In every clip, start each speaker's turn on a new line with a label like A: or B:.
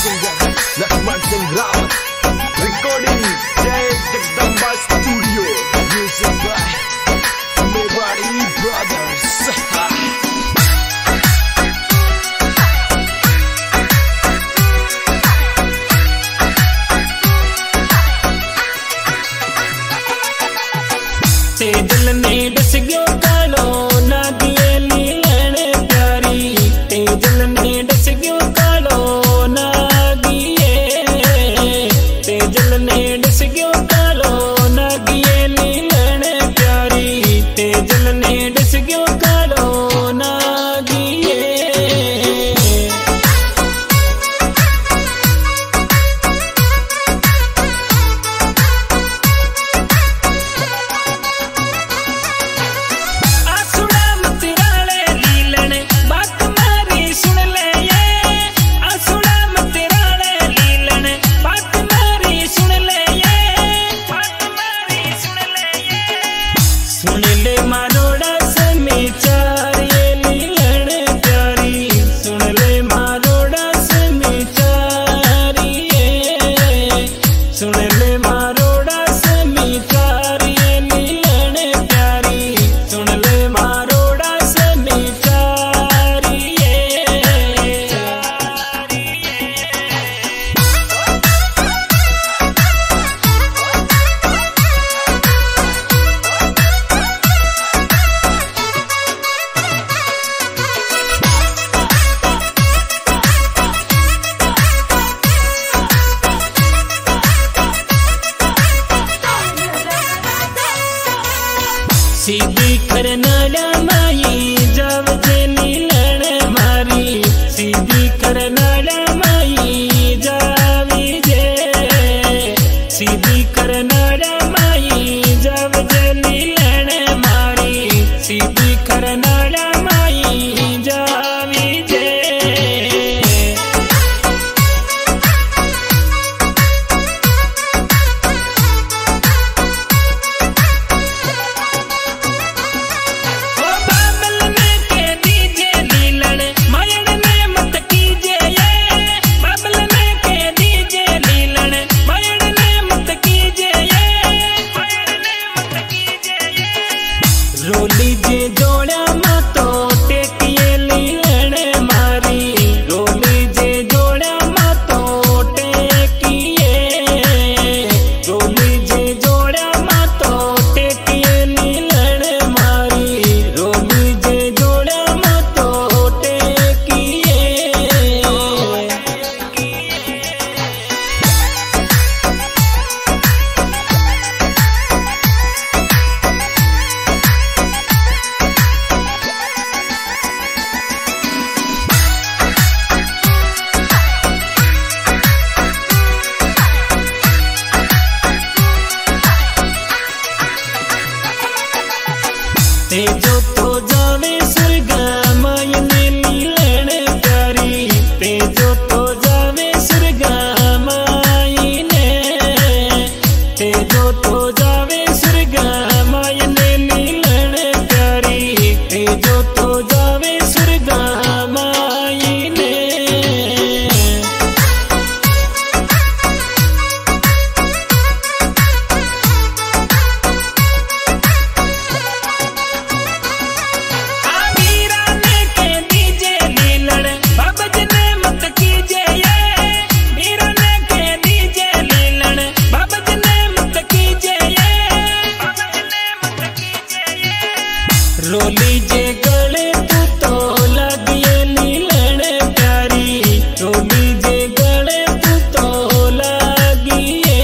A: Singer Lakshman Singh Rawat, recording Jai Jagdamba studio, music by Mewari brothers.
B: दिल ने डस गयो कालो ना दिए लीलन प्यारी, ते दिल ने डस गयो कालो ना दिए, ते दिल ने डस गयो कालो ना दिए लीलन प्यारी, ते दिल ने डस गयो कालो ना दिए। सीधी करनाला माई जाव जे लीलन मारी, सीधी करनाला माई जावी जे, सीधी करनाला माई जाव जे लीलन मारी, सीधी करनाला माई जावी जे। रोली जे जोड़ा मातो टेकिए लीलन मारी, रोली जे जोड़ा मातो टेकिए, रोली जे जोड़ा मातो टेकिए लीलन मारी, रोली जे जोड़ा मातो टेकिए। तेजो तो जावे स्वर्ग मायने लीलन प्यारी, तेजो तो जावे स्वर्ग मायने, तेजो तो जावे स्वर्ग मायने लीलन प्यारी, तेजो तो जावे स्वर्ग मायने। रोली जे गले तू तो लगिए लीलन प्यारी, रोली जे गले तू तो लगिए,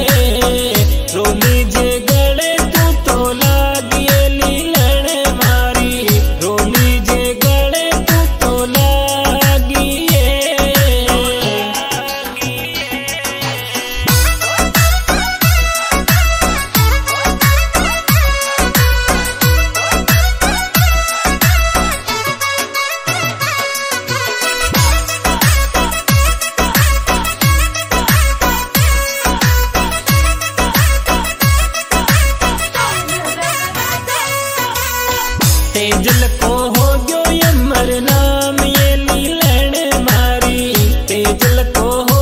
B: रोली जे गले तू तो लगिए लीलन मारी, रोली जे गले तू तो लगिए। तेजल को हो गयो अमर नाम ये लीलन मारी, तेजल को हो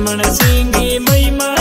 B: लक्ष्मण सिंह महिमा